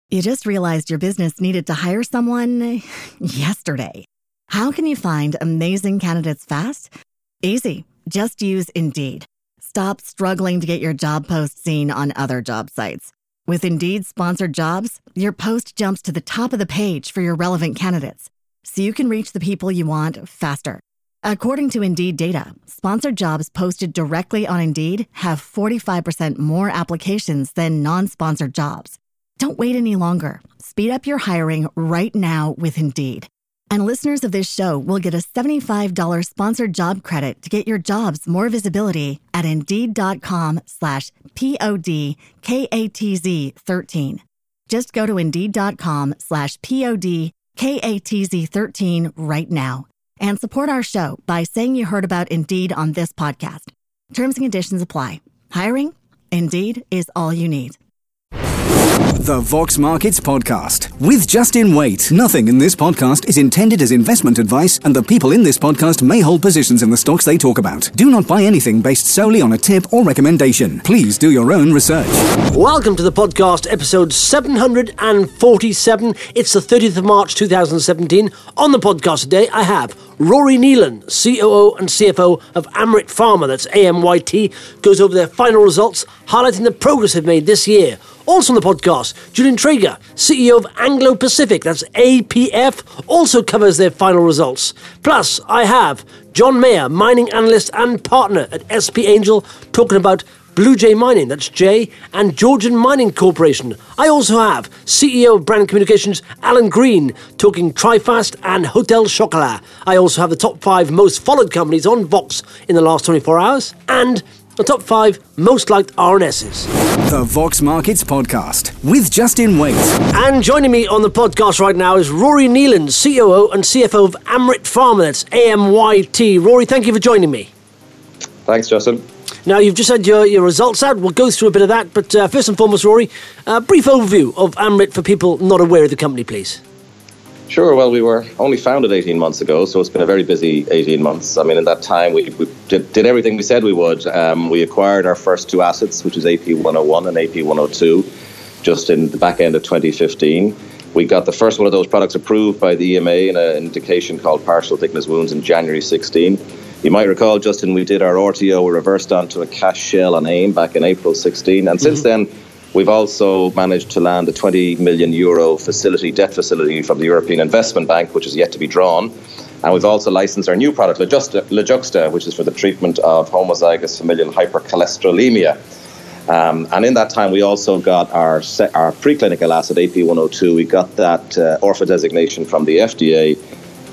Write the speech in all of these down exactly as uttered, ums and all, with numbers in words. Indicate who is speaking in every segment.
Speaker 1: You just realized your business needed to hire someone yesterday. How can you find amazing candidates fast? Easy. Just use Indeed. Stop struggling to get your job post seen on other job sites. With Indeed sponsored jobs, your post jumps to the top of the page for your relevant candidates, so you can reach the people you want faster. According to Indeed data, sponsored jobs posted directly on Indeed have forty-five percent more applications than non-sponsored jobs. Don't wait any longer. Speed up your hiring right now with Indeed. And listeners of this show will get a seventy-five dollars sponsored job credit to get your jobs more visibility at Indeed.com slash P-O-D-K-A-T-Z 13. Just go to Indeed.com slash P-O-D-K-A-T-Z 13 right now and support our show by saying you heard about Indeed on this podcast. Terms and conditions apply. Hiring? Indeed is all you need.
Speaker 2: The Vox Markets Podcast with Justin Waite. Nothing in this podcast is intended as investment advice, and the people in this podcast may hold positions in the stocks they talk about. Do not buy anything based solely on a tip or recommendation. Please do your own research.
Speaker 3: Welcome to the podcast, episode seven hundred forty-seven. It's the thirtieth of March two thousand seventeen. On the podcast today, I have Rory Nealon, C O O and C F O of Amryt Pharma, that's A M Y T, goes over their final results, highlighting the progress they've made this year. Also on the podcast, Julian Traeger, C E O of Anglo Pacific, that's A P F, also covers their final results. Plus, I have John Mayer, mining analyst and partner at S P Angel, talking about Blue Jay Mining, that's J, and Georgian Mining Corporation. I also have C E O of Brand Communications, Alan Green, talking TriFast and Hotel Chocolat. I also have the top five most followed companies on Vox in the last twenty-four hours, and the top five most liked R N Ss.
Speaker 2: The Vox Markets Podcast with Justin Waite.
Speaker 3: And joining me on the podcast right now is Rory Nealon, C O O and C F O of Amryt Pharma, that's A M Y T. Rory, thank you for joining me.
Speaker 4: Thanks, Justin.
Speaker 3: Now, you've just had your, your results out. We'll go through a bit of that. But uh, first and foremost, Rory, a brief overview of Amryt for people not aware of the company, please.
Speaker 4: Sure. Well, we were only founded eighteen months ago, so it's been a very busy eighteen months. I mean, in that time, we, we did, did everything we said we would. Um, we acquired our first two assets, which is A P one oh one and A P one oh two, just in the back end of twenty fifteen. We got the first one of those products approved by the E M A in an indication called partial thickness wounds in January sixteen. You might recall, Justin, we did our R T O, we reversed onto a cash shell on AIM back in April sixteen. And mm-hmm. since then, we've also managed to land a twenty million euro facility, debt facility from the European Investment Bank, which is yet to be drawn. And we've also licensed our new product, Lejuxta, Lejuxta which is for the treatment of homozygous familial hypercholesterolemia. Um, and in that time, we also got our se- our preclinical asset, A P one oh two. We got that uh, O R F A designation from the F D A.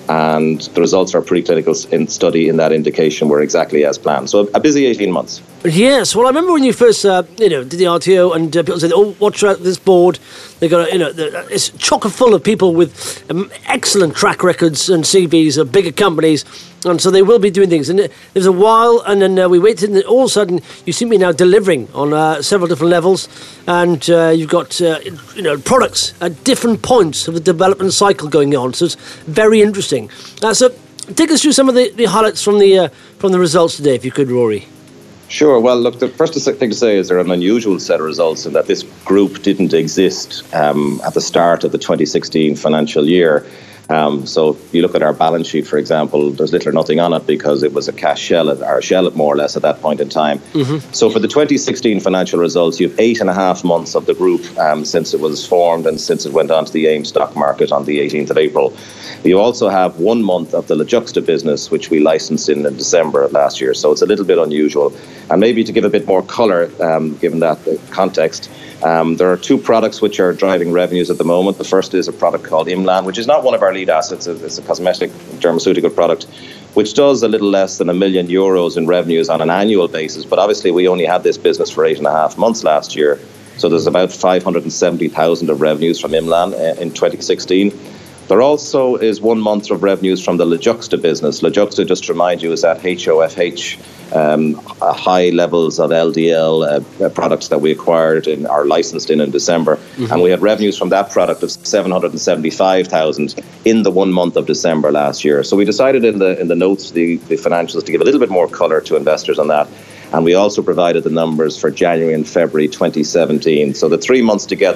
Speaker 4: And the results of our preclinical in study in that indication were exactly as planned. So a busy eighteen months.
Speaker 3: Yes, well, I remember when you first, uh, you know, did the R T O, and uh, people said, "Oh, watch out this board. They got, a, you know, it's chock full of people with um, excellent track records and C Vs of bigger companies, and so they will be doing things." And there was a while, and then uh, we waited, and all of a sudden, you seem to be now delivering on uh, several different levels, and uh, you've got, uh, you know, products at different points of the development cycle going on. So it's very interesting. Uh, so, take us through some of the, the highlights from the uh, from the results today, if you could, Rory.
Speaker 4: Sure. Well, look, the first thing to say is they're an unusual set of results in that this group didn't exist um, at the start of the twenty sixteen financial year. Um, so if you look at our balance sheet, for example, there's little or nothing on it because it was a cash shell, or shell more or less at that point in time. Mm-hmm. So for the twenty sixteen financial results, you have eight and a half months of the group um, since it was formed and since it went onto the AIM stock market on the eighteenth of April. You also have one month of the Lejuxta business, which we licensed in, in December of last year. So it's a little bit unusual. And maybe to give a bit more colour, um, given that context, um, there are two products which are driving revenues at the moment. The first is a product called Imlan, which is not one of our lead assets. It's a cosmetic dermaceutical product, which does a little less than a million euros in revenues on an annual basis. But obviously, we only had this business for eight and a half months last year. So there's about five hundred seventy thousand of revenues from Imlan in twenty sixteen. There also is one month of revenues from the Lejuxta business. Lejuxta, just to remind you, is that H O F H, um, high levels of L D L uh, products that we acquired and are licensed in in December. Mm-hmm. And we had revenues from that product of seven hundred seventy-five thousand in the one month of December last year. So we decided in the in the notes, the, the financials, to give a little bit more colour to investors on that. And we also provided the numbers for January and February twenty seventeen. So the three months together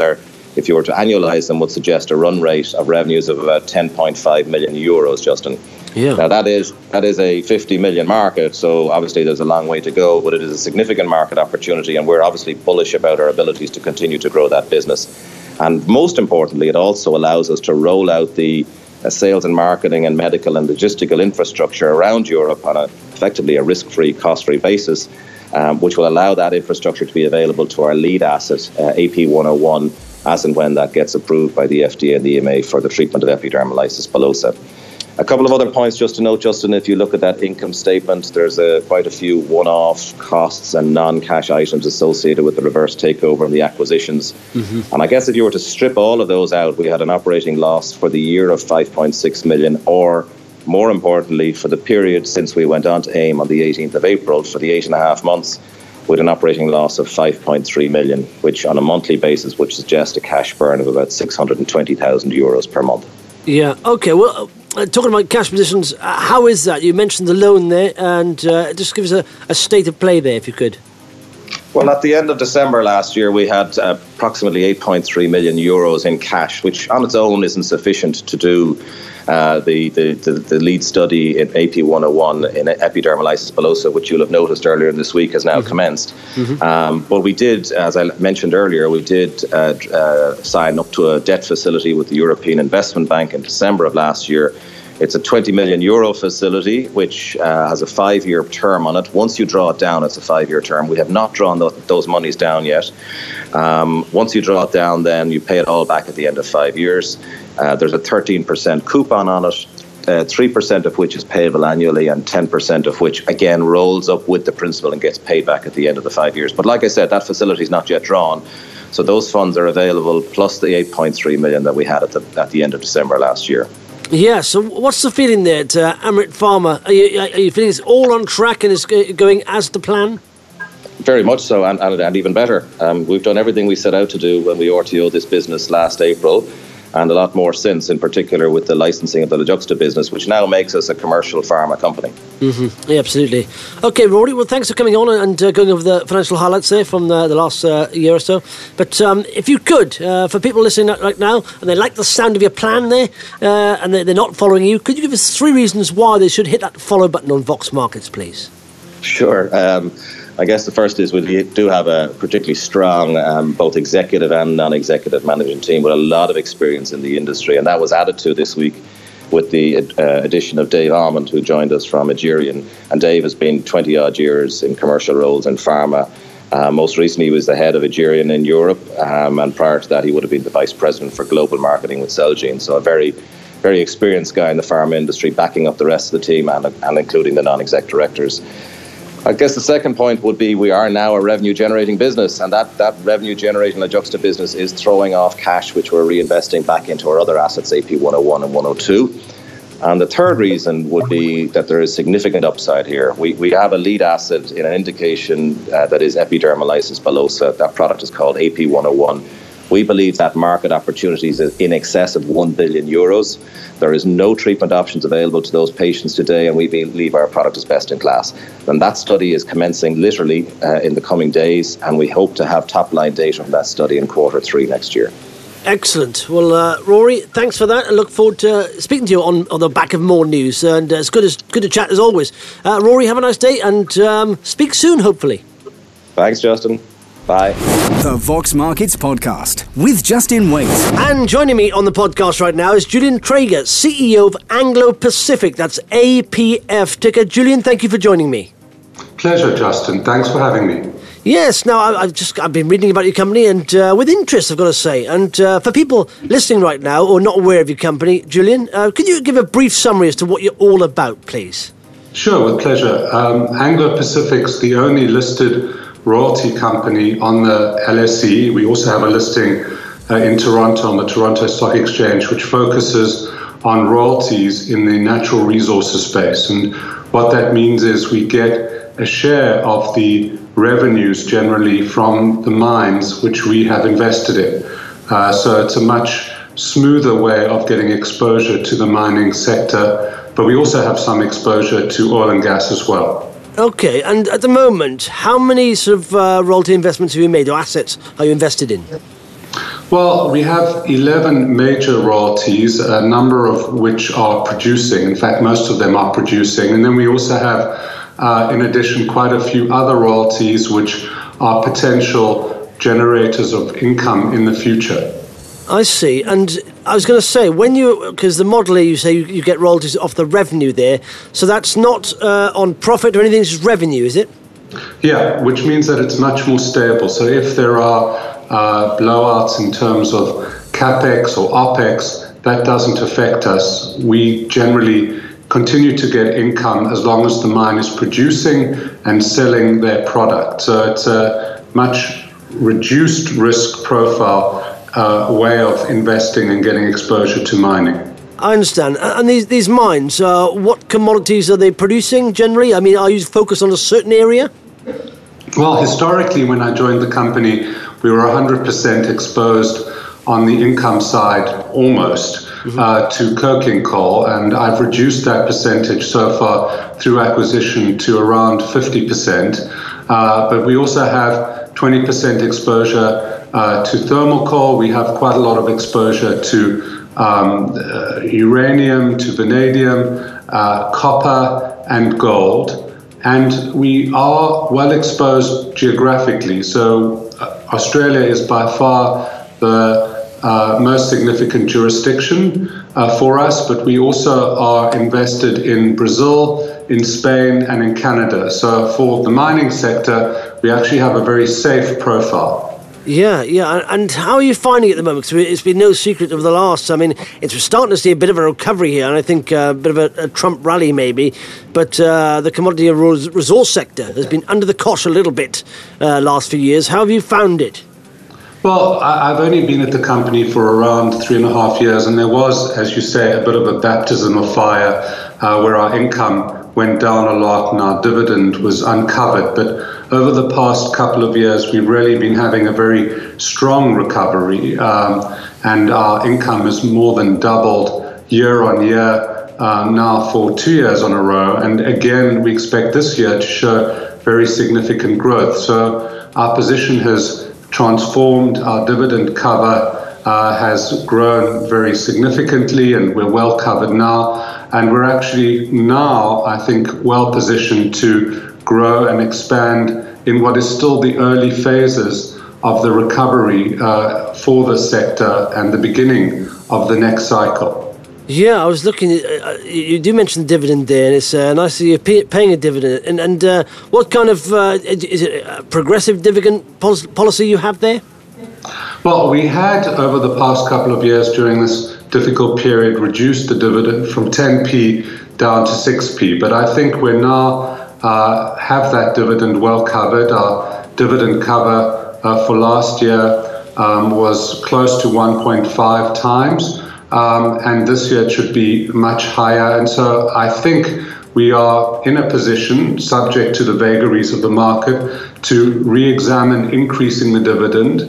Speaker 4: if you were to annualise them, would suggest a run rate of revenues of about ten point five million euros, Justin.
Speaker 3: Yeah.
Speaker 4: Now, that is that is a fifty million market, so obviously there's a long way to go, but it is a significant market opportunity, and we're obviously bullish about our abilities to continue to grow that business. And most importantly, it also allows us to roll out the uh, sales and marketing and medical and logistical infrastructure around Europe on a, effectively a risk-free, cost-free basis, um, which will allow that infrastructure to be available to our lead asset, uh, A P one oh one, as and when that gets approved by the F D A and the E M A for the treatment of epidermolysis bullosa. A couple of other points just to note, Justin, if you look at that income statement, there's a, quite a few one-off costs and non-cash items associated with the reverse takeover and the acquisitions. Mm-hmm. And I guess if you were to strip all of those out, we had an operating loss for the year of five point six million, or more importantly, for the period since we went on to AIM on the eighteenth of April, for the eight and a half months, with an operating loss of five point three million, which on a monthly basis would suggest a cash burn of about six hundred twenty thousand euros per month.
Speaker 3: Yeah, okay, well, uh, talking about cash positions, uh, how is that? You mentioned the loan there, and uh, just give us a, a state of play there, if you could.
Speaker 4: Well, at the end of December last year, we had uh, approximately eight point three million euros in cash, which on its own isn't sufficient to do uh, the, the, the, the lead study in A P one oh one in epidermolysis bullosa, which you'll have noticed earlier this week has now mm-hmm. commenced. Mm-hmm. Um, but we did, as I mentioned earlier, we did uh, uh, sign up to a debt facility with the European Investment Bank in December of last year. It's a twenty million euro facility, which uh, has a five-year term on it. Once you draw it down, it's a five-year term. We have not drawn th- those monies down yet. Um, once you draw it down, then you pay it all back at the end of five years. Uh, there's a thirteen percent coupon on it, uh, three percent of which is payable annually, and ten percent of which, again, rolls up with the principal and gets paid back at the end of the five years. But like I said, that facility is not yet drawn. So those funds are available, plus the eight point three million that we had at the, at the end of December last year.
Speaker 3: Yeah, so what's the feeling there at uh, Amryt Pharma? Are you, are you feeling it's all on track and it's going as the plan?
Speaker 4: Very much so, and, and, and even better. Um, we've done everything we set out to do when we R T O'd this business last April, and a lot more since, in particular with the licensing of the Lojuxta business, which now makes us a commercial pharma company.
Speaker 3: Mm-hmm. Yeah, absolutely. Okay, Rory, well, thanks for coming on and uh, going over the financial highlights there from the, the last uh, year or so. But um, if you could, uh, for people listening right now, and they like the sound of your plan there, uh, and they're not following you, could you give us three reasons why they should hit that follow button on Vox Markets, please?
Speaker 4: Sure. Um, I guess the first is we do have a particularly strong um, both executive and non-executive management team with a lot of experience in the industry, and that was added to this week with the uh, addition of Dave Almond, who joined us from Agerian. And Dave has been twenty odd years in commercial roles in pharma. Uh, most recently, he was the head of Agerian in Europe, um, and prior to that, he would have been the vice president for global marketing with Celgene. So a very, very experienced guy in the pharma industry, backing up the rest of the team and, and including the non-exec directors. I guess the second point would be we are now a revenue-generating business, and that, that revenue-generating Lojuxta business is throwing off cash, which we're reinvesting back into our other assets, A P one oh one and one oh two. And the third reason would be that there is significant upside here. We we have a lead asset in an indication uh, that is epidermolysis bullosa. That product is called A P one oh one. We believe that market opportunity is in excess of one billion euros. There is no treatment options available to those patients today, and we believe our product is best in class. And that study is commencing literally uh, in the coming days, and we hope to have top-line data from that study in quarter three next year.
Speaker 3: Excellent. Well, uh, Rory, thanks for that. I look forward to speaking to you on, on the back of more news. And uh, it's good, as, good to chat as always. Uh, Rory, have a nice day, and um, speak soon, hopefully.
Speaker 4: Thanks, Justin. Bye.
Speaker 2: The Vox Markets Podcast with Justin Waite.
Speaker 3: And joining me on the podcast right now is Julian Traeger, C E O of Anglo Pacific. That's A P F ticker. Julian, thank you for joining me.
Speaker 5: Pleasure, Justin. Thanks for having me.
Speaker 3: Yes, now I, I've just I've been reading about your company, and uh, with interest, I've got to say. And uh, for people listening right now or not aware of your company, Julian, uh, could you give a brief summary as to what you're all about, please?
Speaker 5: Sure, with pleasure. Um, Anglo Pacific's the only listed royalty company on the L S E. We also have a listing uh, in Toronto on the Toronto Stock Exchange, which focuses on royalties in the natural resources space. And what that means is we get a share of the revenues generally from the mines which we have invested in. Uh, so it's a much smoother way of getting exposure to the mining sector, but we also have some exposure to oil and gas as well.
Speaker 3: Okay, and at the moment, how many sort of uh, royalty investments have you made, or assets are you invested in?
Speaker 5: Well, we have eleven major royalties, a number of which are producing. In fact, most of them are producing. And then we also have, uh, in addition, quite a few other royalties which are potential generators of income in the future.
Speaker 3: I see. And I was going to say, when you, because the model here, you say you, you get royalties off the revenue there. So that's not uh, on profit or anything, it's just revenue, is it?
Speaker 5: Yeah, which means that it's much more stable. So if there are uh, blowouts in terms of capex or opex, that doesn't affect us. We generally continue to get income as long as the mine is producing and selling their product. So it's a much reduced risk profile uh, way of investing and getting exposure to mining.
Speaker 3: I understand. And these these mines, uh, what commodities are they producing generally? I mean, are you focused on a certain area?
Speaker 5: Well, historically, when I joined the company, we were one hundred percent exposed on the income side, almost, mm-hmm. uh, to coking coal, and I've reduced that percentage so far through acquisition to around fifty percent. Uh, but we also have twenty percent exposure uh, to thermal coal. We have quite a lot of exposure to um, uh, uranium, to vanadium, uh, copper, and gold. And we are well exposed geographically. So uh, Australia is by far the uh, most significant jurisdiction uh, for us, but we also are invested in Brazil, in Spain, and in Canada. So for the mining sector, we actually have a very safe profile.
Speaker 3: Yeah, yeah. And how are you finding it at the moment? Because it's been no secret over the last, I mean, it's starting to see a bit of a recovery here, and I think a bit of a, a Trump rally maybe, but uh, the commodity and resource sector has been under the cosh a little bit uh, last few years. How have you found it?
Speaker 5: Well, I've only been at the company for around three and a half years, and there was, as you say, a bit of a baptism of fire uh, where our income went down a lot and our dividend was uncovered. But over the past couple of years, we've really been having a very strong recovery, um, and our income has more than doubled year on year uh, now for two years on a row. And again, we expect this year to show very significant growth. So our position has transformed, our dividend cover uh, has grown very significantly, and we're well covered now. And we're actually now, I think, well positioned to grow and expand in what is still the early phases of the recovery uh, for the sector and the beginning of the next cycle.
Speaker 3: Yeah, I was looking at, uh, you do mention the dividend there, and it's uh, nice that you're pay, paying a dividend. And, and uh, what kind of, uh, is it a progressive dividend policy you have there?
Speaker 5: Well, we had over the past couple of years during this difficult period reduced the dividend from ten p down to six p, but I think we're now uh, have that dividend well covered. Our dividend cover uh, for last year um, was close to one point five times, um, and this year it should be much higher. And so I think we are in a position, subject to the vagaries of the market, to re-examine increasing the dividend,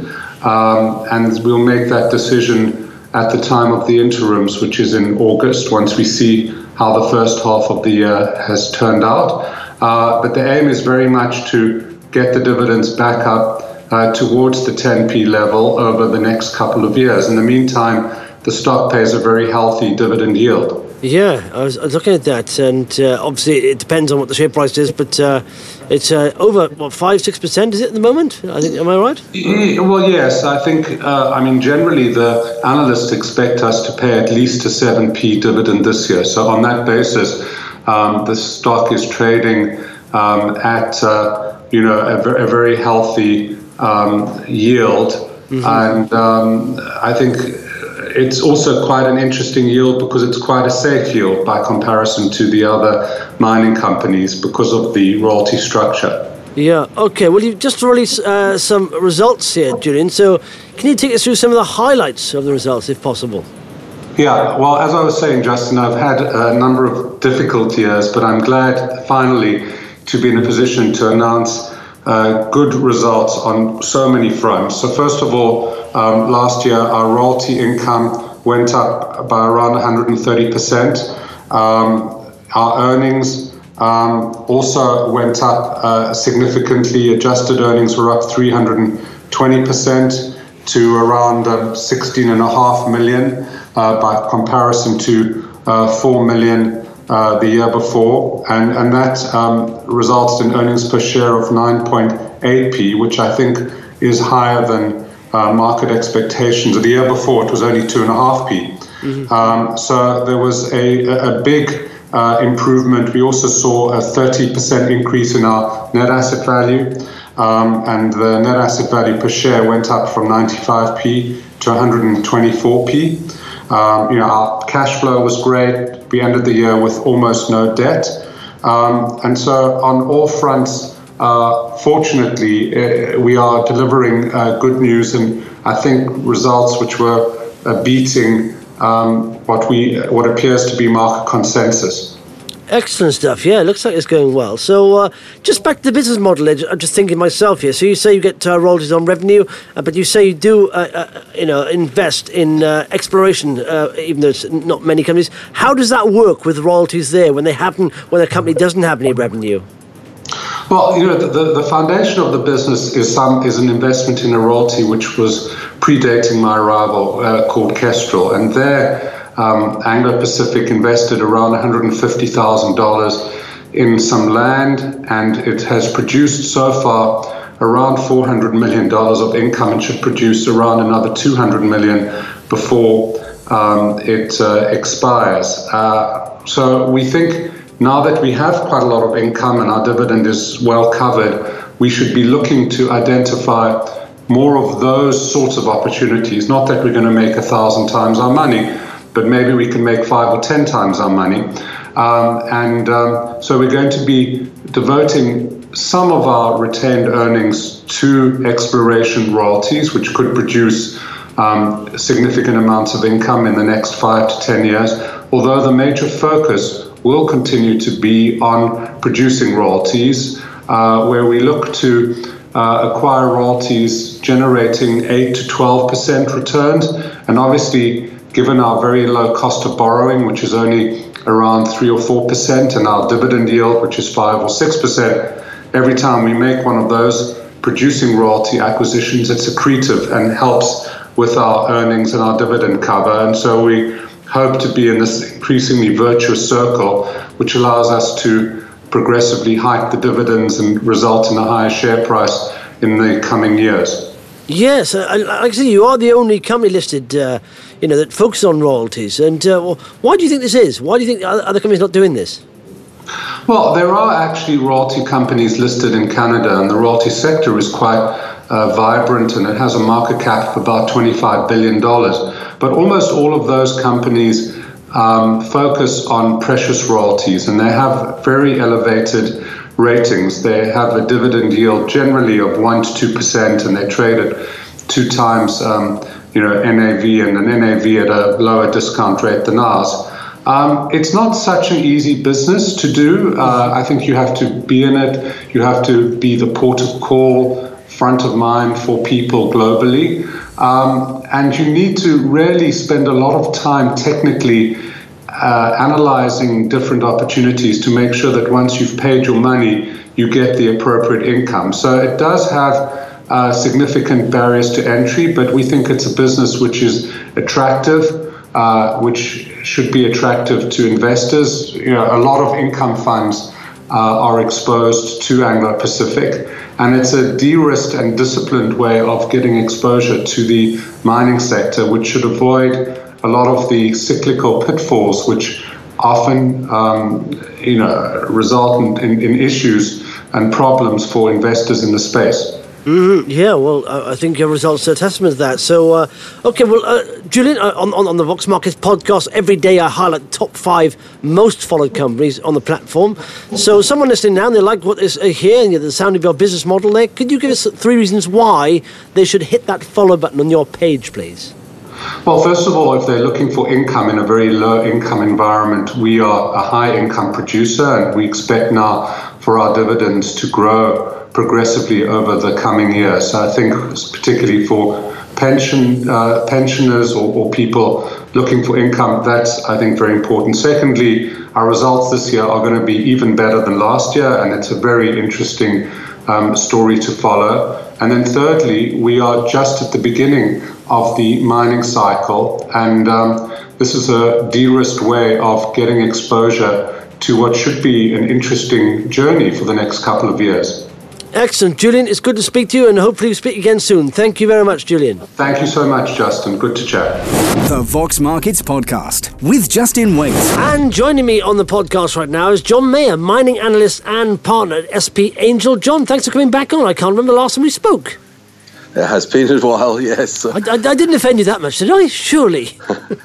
Speaker 5: um, and we'll make that decision at the time of the interims, which is in August, once we see how the first half of the year has turned out. Uh, but the aim is very much to get the dividends back up uh, towards the ten p level over the next couple of years. In the meantime, the stock pays a very healthy dividend yield.
Speaker 3: Yeah, I was, I was looking at that, and uh, obviously it depends on what the share price is, but uh, it's uh, over, what, five, six percent, is it at the moment? I think, am I right?
Speaker 5: Well, yes, I think, uh, I mean, generally the analysts expect us to pay at least a seven p dividend this year. So on that basis, um, the stock is trading um, at, uh, you know, a, ver- a very healthy um, yield. Mm-hmm. And um, I think it's also quite an interesting yield because it's quite a safe yield by comparison to the other mining companies because of the royalty structure.
Speaker 3: Yeah, okay. Well, you've just released uh, some results here, Julian. So can you take us through some of the highlights of the results, if possible?
Speaker 5: Yeah, well, as I was saying, Justin, I've had a number of difficult years, but I'm glad finally to be in a position to announce uh, good results on so many fronts. So first of all, um, last year our royalty income went up by around one hundred thirty percent. Um, our earnings um, also went up uh, significantly. Adjusted earnings were up three hundred twenty percent. to around uh, sixteen and a half million uh, by comparison to uh, four million uh, the year before. And, and that um, results in earnings per share of nine point eight p, which I think is higher than uh, market expectations. The year before, it was only two and a half p. Mm-hmm. Um, so there was a, a big uh, improvement. We also saw a thirty percent increase in our net asset value. Um, and the net asset value per share went up from ninety-five p to one hundred twenty-four p. Um, you know, our cash flow was great. We ended the year with almost no debt. Um, and so on all fronts, uh, fortunately, uh, we are delivering uh, good news and I think results which were uh, beating um, what we what appears to be market consensus.
Speaker 3: Excellent stuff. Yeah, it looks like it's going well. So uh, just back to the business model, I'm just thinking myself here. So you say you get uh, royalties on revenue, uh, but you say you do, uh, uh, you know, invest in uh, exploration, uh, even though it's not many companies. How does that work with royalties there when they happen, when a company doesn't have any revenue?
Speaker 5: Well, you know, the, the foundation of the business is some is an investment in a royalty which was predating my arrival, uh, called Kestrel, and there. Um, Anglo Pacific invested around one hundred fifty thousand dollars in some land, and it has produced so far around four hundred million dollars of income and should produce around another two hundred million dollars before um, it uh, expires. Uh, so we think now that we have quite a lot of income and our dividend is well covered, we should be looking to identify more of those sorts of opportunities. Not that we're going to make a thousand times our money, but maybe we can make five or ten times our money. Um, and um, so we're going to be devoting some of our retained earnings to exploration royalties, which could produce um, significant amounts of income in the next five to ten years, although the major focus will continue to be on producing royalties, uh, where we look to uh, acquire royalties generating eight to twelve percent returns, and obviously given our very low cost of borrowing, which is only around three or four percent, and our dividend yield, which is five or six percent, every time we make one of those producing royalty acquisitions, it's accretive and helps with our earnings and our dividend cover. And so we hope to be in this increasingly virtuous circle, which allows us to progressively hike the dividends and result in a higher share price in the coming years.
Speaker 3: Yes, uh, like I say, you are the only company listed, uh, you know, that focuses on royalties. And uh, well, why do you think this is? Why do you think other companies are not doing this?
Speaker 5: Well, there are actually royalty companies listed in Canada, and the royalty sector is quite uh, vibrant, and it has a market cap of about twenty-five billion dollars. But almost all of those companies um, focus on precious royalties, and they have very elevated ratings. They have a dividend yield generally of one to two percent, and they trade at two times, um, you know, N A V, and an N A V at a lower discount rate than ours. Um, it's not such an easy business to do. Uh, I think you have to be in it. You have to be the port of call, front of mind for people globally, um, and you need to really spend a lot of time technically Uh, analyzing different opportunities to make sure that once you've paid your money, you get the appropriate income. So it does have uh, significant barriers to entry, but we think it's a business which is attractive, uh, which should be attractive to investors. You know, a lot of income funds uh, are exposed to Anglo Pacific, and it's a de-risked and disciplined way of getting exposure to the mining sector, which should avoid a lot of the cyclical pitfalls, which often, um, you know, result in, in, in issues and problems for investors in the space.
Speaker 3: Mm-hmm. Yeah, well, I think your results are a testament to that. So, uh, okay, well, uh, Julian, uh, on, on, on the Vox Markets podcast, every day I highlight the top five most followed companies on the platform. So someone listening now, and they like what is uh, here, and the sound of your business model there, could you give us three reasons why they should hit that follow button on your page, please?
Speaker 5: Well, first of all, if they're looking for income in a very low income environment, we are a high income producer, and we expect now for our dividends to grow progressively over the coming years. So I think particularly for pension uh, pensioners or, or people looking for income, that's, I think, very important. Secondly, our results this year are going to be even better than last year, and it's a very interesting um, story to follow. And then thirdly, we are just at the beginning of the mining cycle, and um, this is a de-risked way of getting exposure to what should be an interesting journey for the next couple of years.
Speaker 3: Excellent. Julian, it's good to speak to you, and hopefully we'll speak again soon. Thank you very much, Julian.
Speaker 5: Thank you so much, Justin. Good to chat.
Speaker 2: The Vox Markets Podcast with Justin Waite.
Speaker 3: And joining me on the podcast right now is John Mayer, mining analyst and partner at S P Angel. John, thanks for coming back on. I can't remember the last time we spoke.
Speaker 6: It has been a while, yes.
Speaker 3: I, I, I didn't offend you that much, did I? Surely.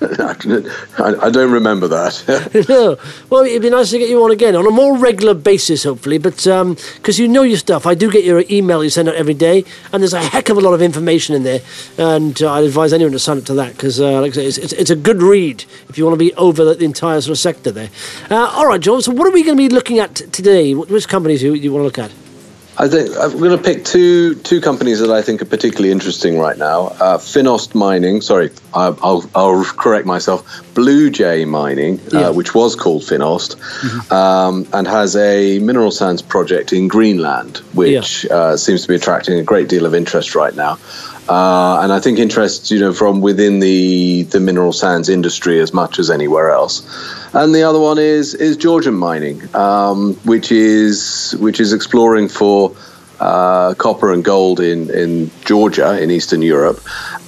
Speaker 6: I, I don't remember that.
Speaker 3: No. Well, it'd be nice to get you on again, on a more regular basis, hopefully, but because um, you know your stuff. I do get your email you send out every day, and there's a heck of a lot of information in there, and uh, I'd advise anyone to sign up to that, because uh, like I say, it's, it's, it's a good read if you want to be over the, the entire sort of sector there. Uh, all right, John, so what are we going to be looking at today? Which companies do you, you want to look at?
Speaker 6: I think I'm going to pick two two companies that I think are particularly interesting right now. Uh, Finost Mining, sorry, I, I'll, I'll correct myself. Blue Jay Mining,
Speaker 3: yeah.
Speaker 6: uh, which was called Finost, mm-hmm. um, and has a mineral sands project in Greenland, which yeah. uh, seems to be attracting a great deal of interest right now. Uh, and I think interest, you know, from within the, the mineral sands industry as much as anywhere else. And the other one is is Georgian Mining, um, which is which is exploring for uh, copper and gold in, in Georgia in Eastern Europe,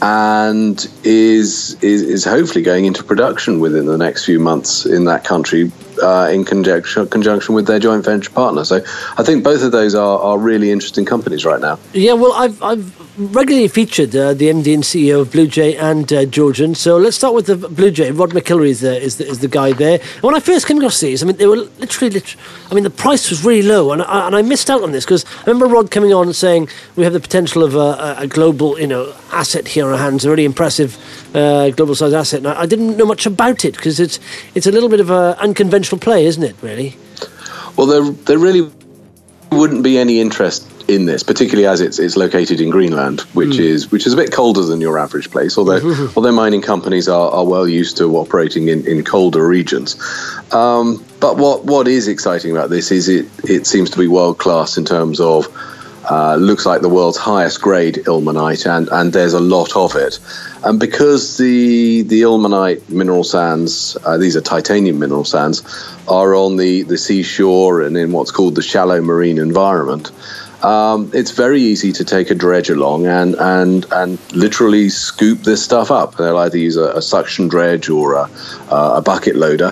Speaker 6: and is, is is hopefully going into production within the next few months in that country. Uh, in conjunction, conjunction with their joint venture partner. So I think both of those are, are really interesting companies right now.
Speaker 3: Yeah, well, I've, I've regularly featured uh, the M D and C E O of Blue Jay and uh, Georgian. So let's start with the Blue Jay. Rod McIlroy is the, is the, is the guy there. And when I first came across these, I mean, they were literally, literally I mean, the price was really low. And I, and I missed out on this because I remember Rod coming on and saying we have the potential of a, a global, you know, asset here on our hands, a really impressive uh, global size asset. And I, I didn't know much about it because it's, it's a little bit of an unconventional play, isn't it, really?
Speaker 6: Well, there there really wouldn't be any interest in this, particularly as it's it's located in Greenland, which mm. is which is a bit colder than your average place. Although although mining companies are, are well used to operating in, in colder regions. Um, but what what is exciting about this is it it seems to be world class in terms of uh, looks like the world's highest grade ilmenite, and and there's a lot of it. And because the the ilmenite mineral sands, uh, these are titanium mineral sands, are on the, the seashore and in what's called the shallow marine environment, um, it's very easy to take a dredge along and and and literally scoop this stuff up. They'll either use a, a suction dredge or a, a bucket loader,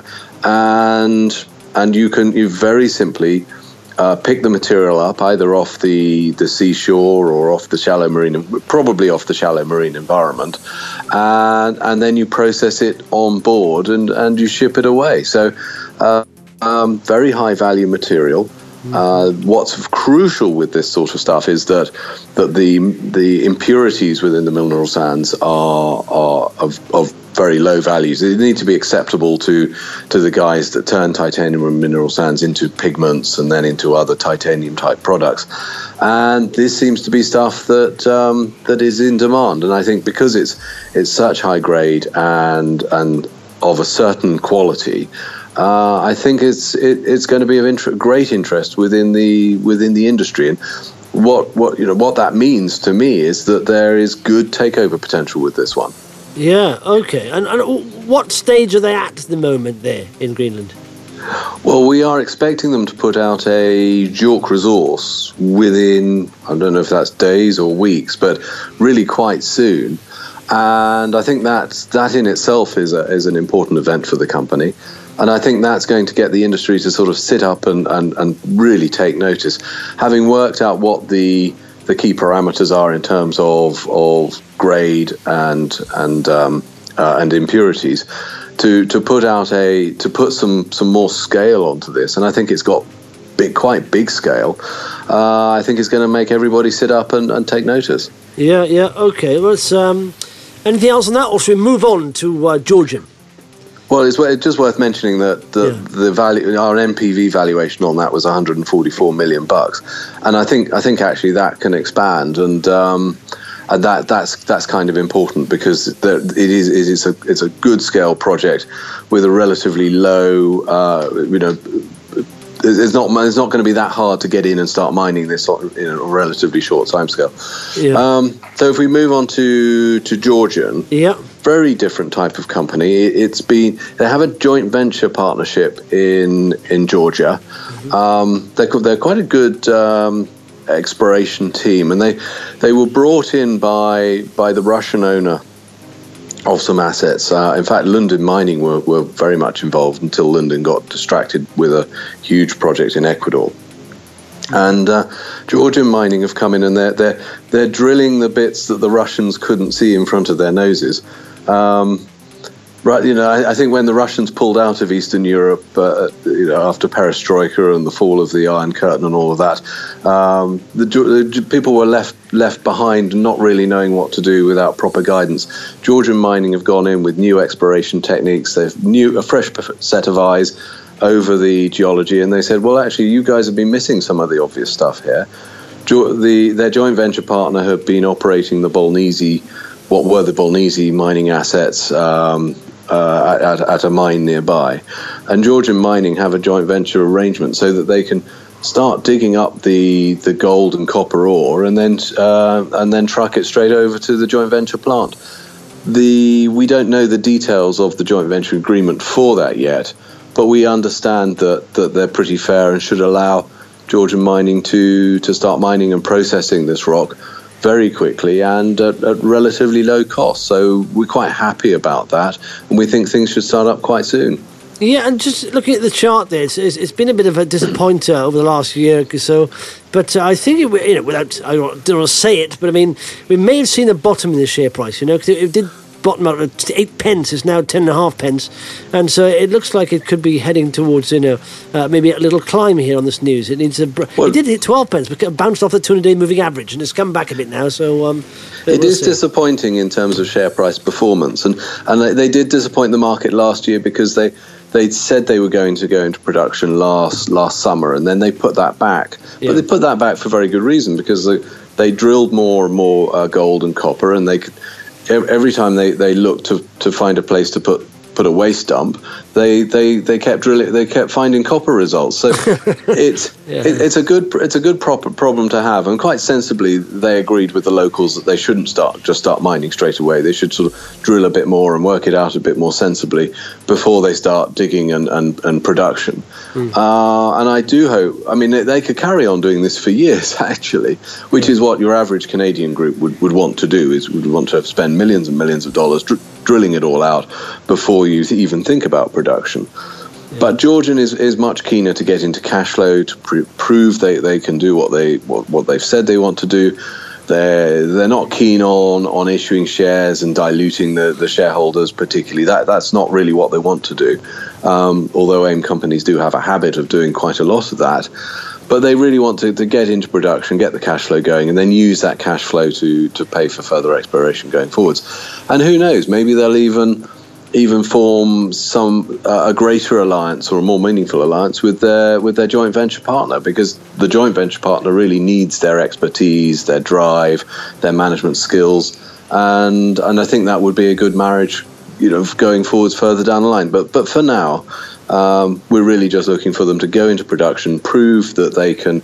Speaker 6: and and you can you very simply Uh, pick the material up either off the, the seashore or off the shallow marine, probably off the shallow marine environment, and and then you process it on board and, and you ship it away. So uh, um, very high value material. Uh, what's crucial with this sort of stuff is that that the the impurities within the mineral sands are are of, of very low values. They need to be acceptable to to the guys that turn titanium and mineral sands into pigments and then into other titanium type products. And this seems to be stuff that um, that is in demand. And I think because it's it's such high grade and and of a certain quality, uh, I think it's it, it's going to be of inter- great interest within the within the industry. And what what you know what that means to me is that there is good takeover potential with this one.
Speaker 3: Yeah, okay. And, and what stage are they at at the moment there in Greenland?
Speaker 6: Well, we are expecting them to put out a JORC resource within, I don't know if that's days or weeks, but really quite soon. And I think that that in itself is a, is an important event for the company. And I think that's going to get the industry to sort of sit up and, and, and really take notice. Having worked out what the the key parameters are in terms of of grade and and um, uh, and impurities, to to put out a to put some some more scale onto this, and I think it's got big, quite big scale. Uh, I think it's going to make everybody sit up and, and take notice.
Speaker 3: Yeah, yeah, okay. Well, it's, um, anything else on that, or should we move on to uh, Georgian?
Speaker 6: Well, it's just worth mentioning that the, yeah. the value, our N P V valuation on that was one hundred forty-four million bucks, and I think I think actually that can expand, and um, and that that's that's kind of important because there, it is it is a it's a good scale project with a relatively low, uh, you know, it's not it's not going to be that hard to get in and start mining this in a relatively short timescale. Yeah. Um, so if we move on to to Georgian,
Speaker 3: yeah,
Speaker 6: very different type of company. It's been they have a joint venture partnership in in Georgia. Mm-hmm. Um, they're they're quite a good um, exploration team, and they they were brought in by by the Russian owner of some assets. Uh, in fact, Lundin Mining were, were very much involved until Lundin got distracted with a huge project in Ecuador. And uh, Georgian Mining have come in and they're, they're, they're drilling the bits that the Russians couldn't see in front of their noses. Um, right, you know, I, I think when the Russians pulled out of Eastern Europe, uh, you know, after Perestroika and the fall of the Iron Curtain and all of that, um, the, the people were left left behind, not really knowing what to do without proper guidance. Georgian Mining have gone in with new exploration techniques. They've new a fresh set of eyes over the geology, and they said, well, actually, you guys have been missing some of the obvious stuff here. Jo- the, their joint venture partner have been operating the Bolnisi, what were the Bolnisi mining assets um, uh, at, at a mine nearby. And Georgian Mining have a joint venture arrangement so that they can start digging up the, the gold and copper ore and then uh, and then truck it straight over to the joint venture plant. The we don't know the details of the joint venture agreement for that yet, but we understand that, that they're pretty fair and should allow Georgian Mining to, to start mining and processing this rock very quickly and at, at relatively low cost. So we're quite happy about that, and we think things should start up quite soon.
Speaker 3: Yeah, and just looking at the chart there, it's, it's, it's been a bit of a disappointer over the last year or so. But uh, I think, it, you know, without, I don't, don't want to say it, but I mean, we may have seen the bottom in the share price, you know, because it, it did bottom out at eight pence, it's now ten and a half pence. And so it looks like it could be heading towards, you know, uh, maybe a little climb here on this news. It needs a, well, it did hit twelve pence, but it bounced off the two hundred day moving average, and it's come back a bit now. So um,
Speaker 6: it
Speaker 3: we'll
Speaker 6: is
Speaker 3: see.
Speaker 6: Disappointing in terms of share price performance. And, and they, they did disappoint the market last year because they... They said they were going to go into production last last summer, and then they put that back. Yeah. But they put that back for very good reason, because they, they drilled more and more uh, gold and copper, and they could, every time they, they looked to, to find a place to put put a waste dump, they they, they kept drilling, they kept finding copper results. So it's yeah. it, it's a good it's a good proper problem to have, and quite sensibly they agreed with the locals that they shouldn't start just start mining straight away. They should sort of drill a bit more and work it out a bit more sensibly before they start digging and and, and production. Mm. Uh, and I do hope, I mean, they, they could carry on doing this for years actually, which yeah. is what your average Canadian group would, would want to do, is would want to spend millions and millions of dollars dr- drilling it all out before you even think about production. Yeah. But Georgian is, is much keener to get into cash flow, to pr- prove they, they can do what they what, what they've said they want to do. They're they're not keen on, on issuing shares and diluting the, the shareholders particularly. That that's not really what they want to do. Um, although AIM companies do have a habit of doing quite a lot of that. But they really want to, to get into production, get the cash flow going, and then use that cash flow to, to pay for further exploration going forwards. And who knows, maybe they'll even even form some uh, a greater alliance or a more meaningful alliance with their with their joint venture partner, because the joint venture partner really needs their expertise, their drive, their management skills, and and I think that would be a good marriage, you know, going forwards further down the line. But but for now, um, we're really just looking for them to go into production, prove that they can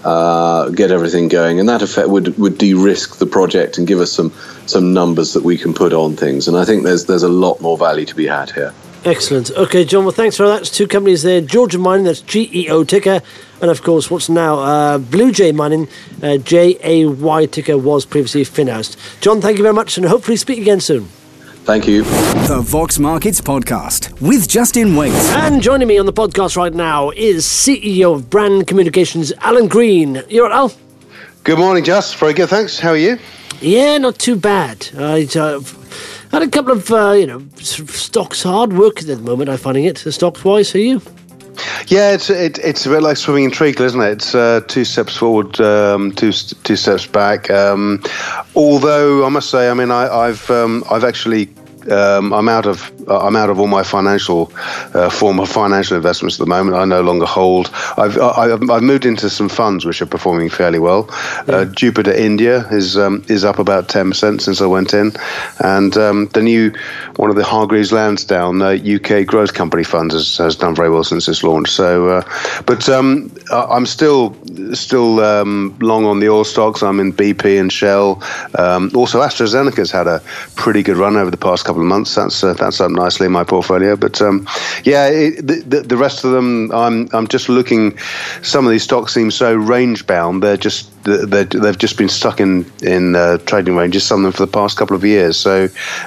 Speaker 6: uh, get everything going, and that effect would would de-risk the project and give us some some numbers that we can put on things. And I think there's there's a lot more value to be had here.
Speaker 3: Excellent. Okay, John, well, thanks for that. That's two companies there. Georgian Mining, that's G E O ticker, and of course what's now uh, Blue Jay Mining, uh, J A Y ticker, was previously Finhouse. John, thank you very much, and hopefully speak again soon.
Speaker 6: Thank you.
Speaker 2: The Vox Markets Podcast with Justin Waite.
Speaker 3: And joining me on the podcast right now is C E O of Brand Communications, Alan Green. You all right, Al?
Speaker 7: Good morning, Just. Very good, thanks. How are you?
Speaker 3: Yeah, not too bad. I've uh, had a couple of, uh, you know, stocks hard work at the moment, I'm finding it, stocks-wise. Are you?
Speaker 7: Yeah, it's it, it's a bit like swimming in treacle, isn't it? It's uh, two steps forward, um, two two steps back. Um, although I must say, I mean, I, I've um, I've actually um, I'm out of uh, I'm out of all my financial uh, former financial investments at the moment. I no longer hold. I've I've, I've moved into some funds which are performing fairly well. Yeah. Uh, Jupiter India is um, is up about ten percent since I went in, and um, the new one of the Hargreaves Lansdown uh, U K growth company funds has, has done very well since its launch. So, uh, but um, I'm still still um, long on the oil stocks. I'm in B P and Shell. Um, also, AstraZeneca's had a pretty good run over the past couple of months. That's uh, that's up nicely in my portfolio. But um, yeah, it, the, the rest of them, I'm I'm just looking. Some of these stocks seem so range bound. They're just they're, they've just been stuck in in uh, trading ranges. Some of them for the past couple of years. So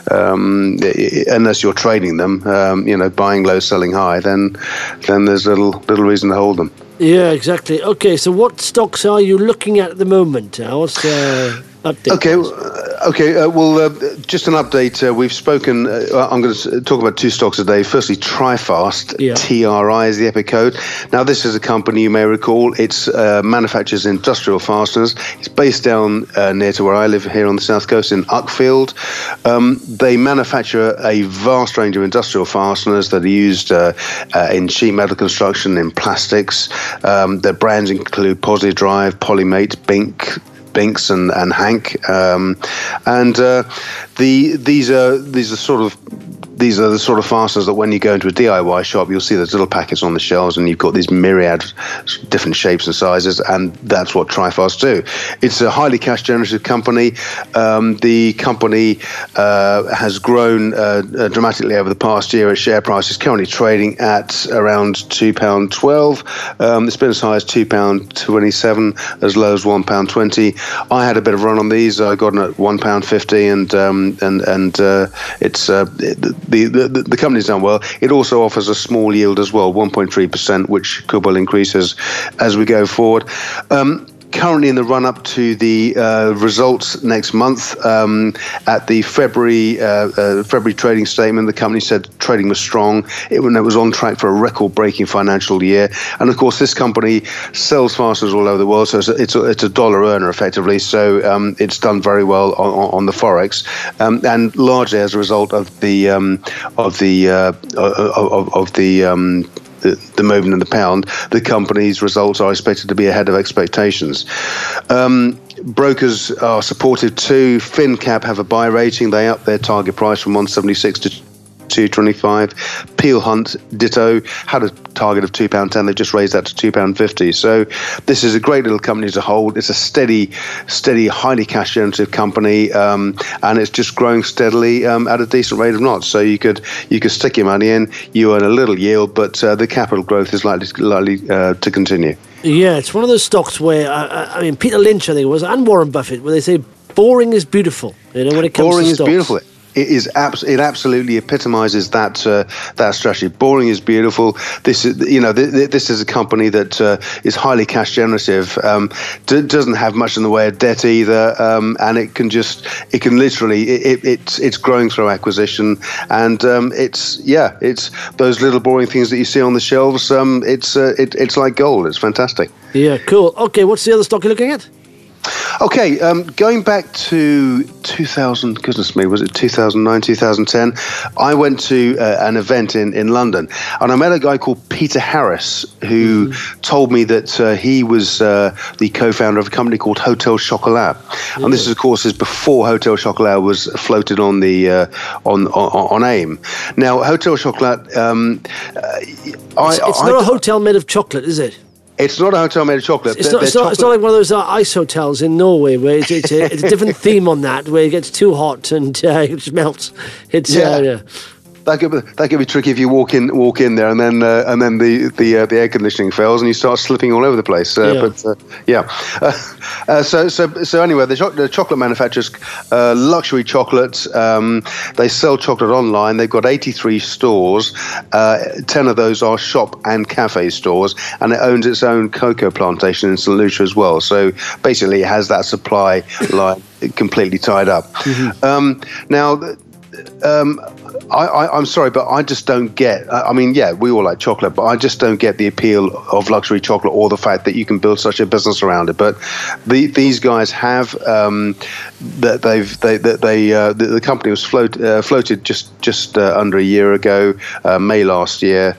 Speaker 7: um, it, unless you're trading them, um, you know, buying low, selling high, then then there's little little reason to hold them.
Speaker 3: Yeah, exactly. Okay, so what stocks are you looking at at the moment? What's uh, update?
Speaker 7: Okay, uh, okay. Uh, well, uh, just an update. Uh, we've spoken. Uh, I'm going to talk about two stocks today. Firstly, Trifast.
Speaker 3: Yeah.
Speaker 7: T R I is the epic code. Now, this is a company you may recall. It's uh, manufactures industrial fasteners. It's based down uh, near to where I live here on the south coast in Uckfield. Um, they manufacture a vast range of industrial fasteners that are used uh, uh, in sheet metal construction, in plastics. Um, their brands include PosiDrive, Polymate, Bink, Binks, and and Hank. Um, and uh, the these are these are sort of. These are the sort of fasteners that when you go into a D I Y shop, you'll see those little packets on the shelves, and you've got these myriad different shapes and sizes, and that's what Trifast do. It's a highly cash-generative company. Um, the company uh, has grown uh, uh, dramatically over the past year. Its share price is currently trading at around two pounds twelve. Um, it's been as high as two pounds twenty-seven, as low as one pound twenty. I had a bit of run on these. I got them at one pound fifty, and um, and and uh, it's uh, it, The, the the company's done well. It also offers a small yield as well, one point three percent, which could well increase as, as we go forward. Um, currently in the run-up to the uh, results next month, um, at the February uh, uh, February trading statement, the company said trading was strong. It, it was on track for a record-breaking financial year. And, of course, this company sells fasteners all over the world, so it's a, it's a, it's a dollar earner, effectively. So um, it's done very well on, on the Forex, um, and largely as a result of the um, of the uh, of, of the um, The, the movement in the pound, the company's results are expected to be ahead of expectations. Um, brokers are supportive too. FinCap have a buy rating. They up their target price from one seventy-six to two twenty-five. Peel Hunt, ditto, had a target of two pounds ten. They've just raised that to two pounds fifty. So this is a great little company to hold. It's a steady, steady, highly cash generative company, um, and it's just growing steadily um, at a decent rate of knots. So you could you could stick your money in, you earn a little yield, but uh, the capital growth is likely likely uh, to continue.
Speaker 3: Yeah, it's one of those stocks where I, I mean Peter Lynch, I think it was, and Warren Buffett, where they say boring is beautiful. You know, when it comes
Speaker 7: boring
Speaker 3: to
Speaker 7: is
Speaker 3: stocks.
Speaker 7: beautiful. It is abs- It absolutely epitomises that uh, that strategy. Boring is beautiful. This is, you know, th- th- this is a company that uh, is highly cash generative. Um, d- doesn't have much in the way of debt either, um, and it can just, it can literally, it, it, it's it's growing through acquisition, and um, it's yeah, it's those little boring things that you see on the shelves. Um, it's uh, it, it's like gold. It's fantastic.
Speaker 3: Yeah, cool. Okay, what's the other stock you're looking at?
Speaker 7: Okay, um, going back to two thousand, goodness me, was it two thousand nine, two thousand ten? I went to uh, an event in, in London, and I met a guy called Peter Harris, who mm. told me that uh, he was uh, the co-founder of a company called Hotel Chocolat. Mm. And this, of course, is before Hotel Chocolat was floated on the uh, on, on on AIM. Now, Hotel Chocolat, um, uh,
Speaker 3: I, it's, it's
Speaker 7: I,
Speaker 3: not
Speaker 7: I,
Speaker 3: a hotel made of chocolate, is it?
Speaker 7: It's not a hotel made of chocolate.
Speaker 3: It's not, it's, not,
Speaker 7: chocolate.
Speaker 3: it's not like one of those uh, ice hotels in Norway where it's, it's, a, it's a different theme on that, where it gets too hot and uh, it just melts. It's
Speaker 7: yeah.
Speaker 3: Uh, yeah.
Speaker 7: That could be, that could be tricky if you walk in walk in there and then uh, and then the the uh, the air conditioning fails and you start slipping all over the place. Uh,
Speaker 3: yeah.
Speaker 7: But uh, yeah, uh, uh, so so so anyway, the, cho- the chocolate manufacturers, uh, luxury chocolate. Um, they sell chocolate online. They've got eighty-three stores. Uh, Ten of those are shop and cafe stores, and it owns its own cocoa plantation in Saint Lucia as well. So basically, it has that supply line completely tied up. Mm-hmm. Um, now. Um, I, I, I'm sorry, but I just don't get. I mean, yeah, we all like chocolate, but I just don't get the appeal of luxury chocolate or the fact that you can build such a business around it. But the, these guys have um, that they've they that they uh, the, the company was float, uh, floated just just uh, under a year ago, uh, May last year.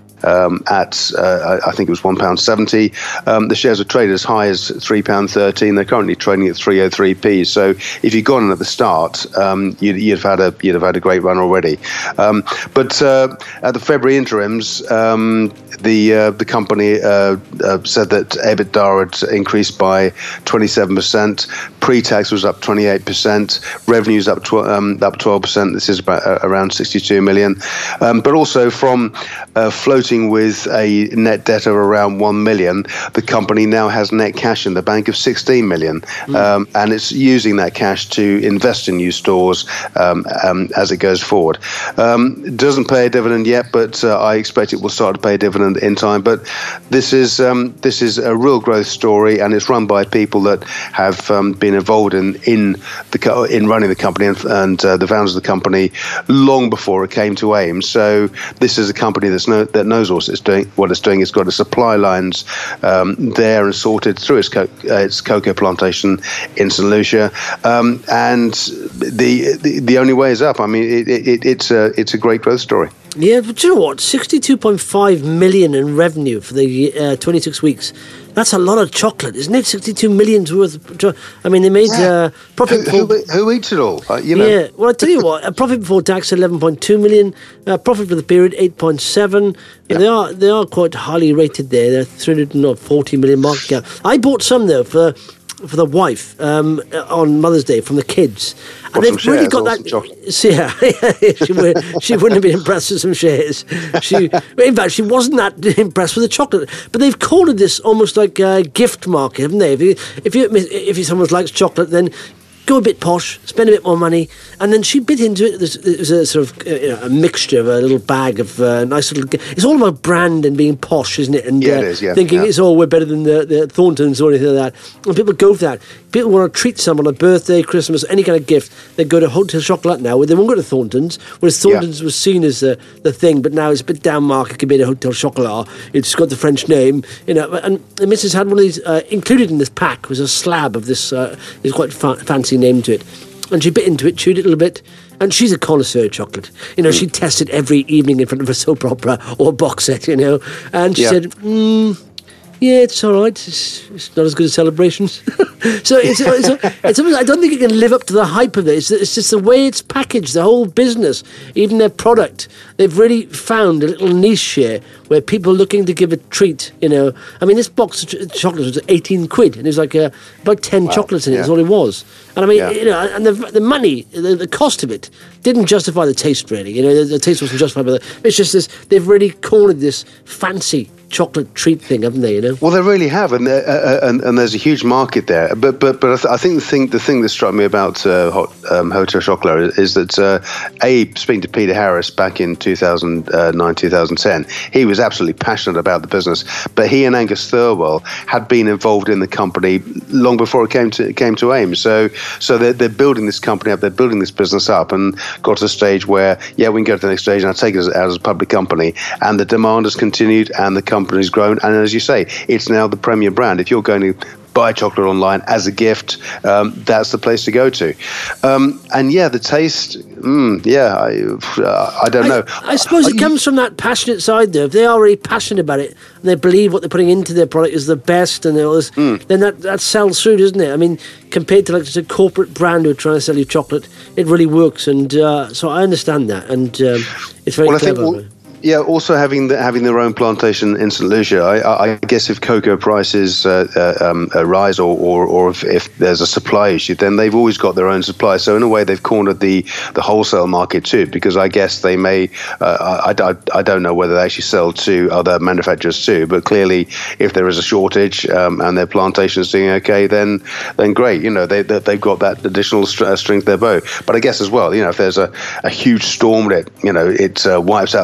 Speaker 7: Um, at uh, I think it was one pound seventy. Um, the shares are traded as high as three pound thirteen. They're currently trading at three oh three p. So if you'd gone in at the start, um, you'd, you'd have had a you'd have had a great run already. Um, but uh, at the February interims, um, the uh, the company uh, uh, said that EBITDA had increased by twenty-seven percent. Pre-tax was up twenty-eight percent. Revenues up tw- um, up twelve percent. This is about uh, around sixty-two million. Um, but also from uh, floating with a net debt of around one million, the company now has net cash in the bank of sixteen million, mm. um, and it's using that cash to invest in new stores um, um, as it goes forward. Um, it doesn't pay a dividend yet, but uh, I expect it will start to pay a dividend in time. But this is um, this is a real growth story, and it's run by people that have um, been involved in in the co- in running the company and, and uh, the founders of the company long before it came to AIM. So this is a company that's no, that knows what it's doing. What it's doing, it's got its supply lines um, there and sorted through its co- uh, its cocoa plantation in Saint Lucia, um, and the, the the only way is up. I mean, it, it, it's a it's a great growth story.
Speaker 3: Yeah, but you know what? sixty-two point five million in revenue for the uh, twenty-six weeks. That's a lot of chocolate, isn't it? sixty-two million's worth of cho- I mean, they made
Speaker 7: yeah.
Speaker 3: uh, profit
Speaker 7: who,
Speaker 3: before...
Speaker 7: Who, who eats it all? Uh, you know.
Speaker 3: Yeah, well, I tell you what, a profit before tax, eleven point two million. Uh, profit for the period, eight point seven. Yeah. They are they are quite highly rated there. They're three hundred forty million market cap. I bought some, though, for... for the wife um, on Mother's Day from the kids, and
Speaker 7: what,
Speaker 3: they've really got that. See, yeah, she, would, she wouldn't have been impressed with some shares. She, in fact, she wasn't that impressed with the chocolate. But they've called it this almost like a gift market, haven't they? If you, if you, if you someone likes chocolate, then go a bit posh, spend a bit more money, and then she bit into it. It was a sort of uh, you know, a mixture of a little bag of uh, nice little. It's all about brand and being posh, isn't it? And
Speaker 7: yeah,
Speaker 3: uh,
Speaker 7: it is, yeah,
Speaker 3: thinking
Speaker 7: yeah.
Speaker 3: it's all we're better than the, the Thorntons or anything like that. And people go for that. People want to treat someone on a birthday, Christmas, any kind of gift. They go to Hotel Chocolat now, where they won't go to Thorntons, whereas Thorntons yeah. was seen as the, the thing, but now it's a bit down market compared to Hotel Chocolat. It's got the French name, you know. And, and Missus had one of these uh, included in this pack was a slab of this. Uh, there's quite a fa- fancy name to it. And she bit into it, chewed it a little bit, and she's a connoisseur of chocolate. You know, mm. she'd test it every evening in front of a soap opera or a box set, you know. And she yeah. said, mm, yeah, it's all right. It's, it's not as good as Celebrations. so it's, it's, it's, it's I don't think it can live up to the hype of it. It's, it's just the way it's packaged, the whole business, even their product. They've really found a little niche here where people are looking to give a treat, you know. I mean, this box of chocolates was eighteen quid, and it was like uh, about ten wow. chocolates in it, yeah. that's all it was. And I mean, yeah. you know, and the the money, the, the cost of it didn't justify the taste, really. You know, the, the taste wasn't justified by the... It's just this, they've really cornered this fancy chocolate treat thing, haven't they? You know. Well,
Speaker 7: they really have, and uh, and, and there's a huge market there. But but but I, th- I think the thing the thing that struck me about uh, Hot, um, Hotel Chocolat is that uh, a speaking to Peter Harris back in two thousand nine, two thousand ten, he was absolutely passionate about the business. But he and Angus Thirlwell had been involved in the company long before it came to came to AIM. So so they're they're building this company up, they're building this business up, and got to a stage where yeah, we can go to the next stage, and I take it as, as a public company, and the demand has continued, and the company company's grown, and as you say, it's now the premier brand. If you're going to buy chocolate online as a gift, um, that's the place to go to. Um, and yeah, the taste, mm, yeah, I, uh, I don't
Speaker 3: I,
Speaker 7: know.
Speaker 3: I suppose it comes from that passionate side, though. If they are really passionate about it, and they believe what they're putting into their product is the best, and all this, mm. then that, that sells through, doesn't it? I mean, compared to like just a corporate brand who are trying to sell you chocolate, it really works, and uh, so I understand that, and um, it's very
Speaker 7: well,
Speaker 3: clever.
Speaker 7: I think, well, Yeah, also having the, having their own plantation in Saint Lucia, I, I guess if cocoa prices uh, uh, um, uh, rise or, or, or if, if there's a supply issue, then they've always got their own supply. So in a way, they've cornered the, the wholesale market too, because I guess they may, uh, I, I, I don't know whether they actually sell to other manufacturers too, but clearly if there is a shortage um, and their plantation is doing okay, then then great, you know, they, they, they've got that additional st- string to their bow. But I guess as well, you know, if there's a, a huge storm that, you know, it uh, wipes out the plantation,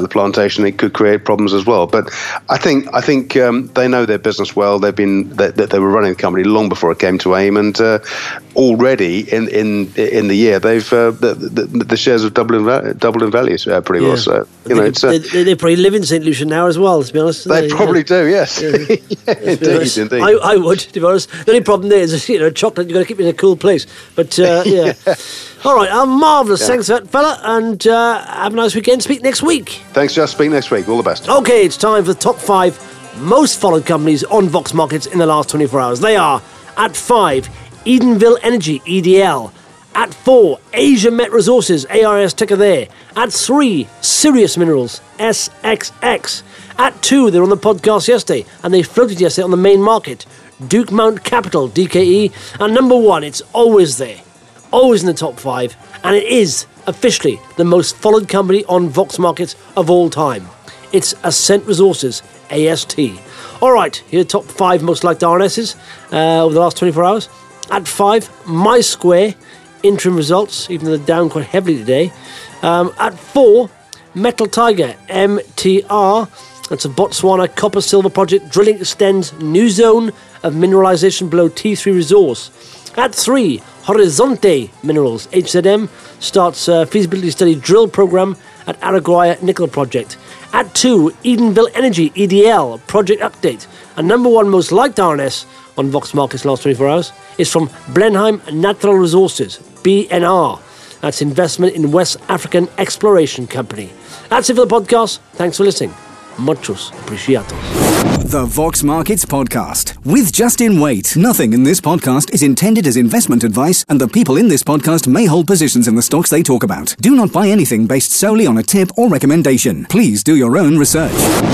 Speaker 7: consolidation, it could create problems as well. But I think I think um, they know their business well. They've been they, they were running the company long before it came to AIM, and uh, already in, in in the year they've uh, the, the, the shares have doubled in, doubled in value uh, pretty yeah. well. So you know, it's, uh,
Speaker 3: they, they probably live in Saint Lucia now as well. To be honest,
Speaker 7: they,
Speaker 3: they
Speaker 7: probably
Speaker 3: you know.
Speaker 7: do. Yes, yeah. yeah, indeed, indeed.
Speaker 3: I, I would, to be honest. The only problem there is, you know, chocolate. You've got to keep it in a cool place. But uh, yeah. yeah. All right, uh, marvellous. Yeah. Thanks for that, fella, and uh, have a nice weekend. Speak next week.
Speaker 7: Thanks, Just. Speak next week. All the best.
Speaker 3: Okay, it's time for the top five most followed companies on Vox Markets in the last twenty-four hours. They are at five, Edenville Energy, E D L. At four, Asia Met Resources, A R S ticker there. At three, Sirius Minerals, S X X. At two, they were on the podcast yesterday, and they floated yesterday on the main market. Duke Mount Capital, D K E. And number one, it's always there. Always in the top five, and it is officially the most followed company on Vox Markets of all time. It's Ascent Resources, A S T. All right, here are the top five most liked R N Ss uh, over the last twenty-four hours. At five, MySquare, interim results, even though they're down quite heavily today. Um, at four, Metal Tiger, M T R. That's a Botswana copper silver project. Drilling extends new zone of mineralization below T three resource. At three, Horizonte Minerals, H Z M, starts a feasibility study drill program at Araguaia Nickel Project. At two, Edenville Energy, E D L, project update. And number one most liked R N S on Vox Markets last twenty-four hours is from Blenheim Natural Resources, B N R. That's Investment in West African Exploration Company. That's it for the podcast. Thanks for listening. Muchos apreciados.
Speaker 2: The Vox Markets Podcast with Justin Waite. Nothing in this podcast is intended as investment advice, and the people in this podcast may hold positions in the stocks they talk about. Do not buy anything based solely on a tip or recommendation. Please do your own research.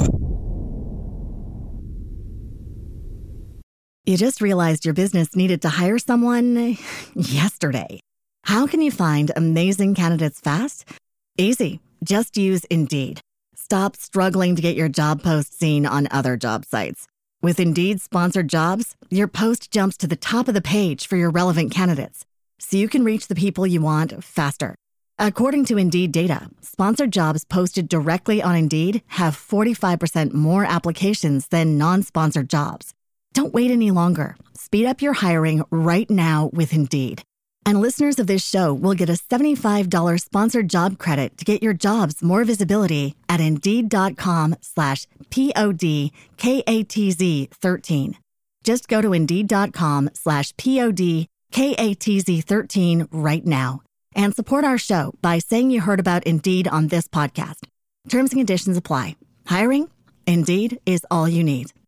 Speaker 1: You just realized your business needed to hire someone yesterday. How can you find amazing candidates fast? Easy. Just use Indeed. Stop struggling to get your job post seen on other job sites. With Indeed sponsored jobs, your post jumps to the top of the page for your relevant candidates, so you can reach the people you want faster. According to Indeed data, sponsored jobs posted directly on Indeed have forty-five percent more applications than non-sponsored jobs. Don't wait any longer. Speed up your hiring right now with Indeed. And listeners of this show will get a seventy-five dollars sponsored job credit to get your jobs more visibility at Indeed.com slash P-O-D-K-A-T-Z 13. Just go to Indeed.com slash P-O-D-K-A-T-Z 13 right now and support our show by saying you heard about Indeed on this podcast. Terms and conditions apply. Hiring? Indeed is all you need.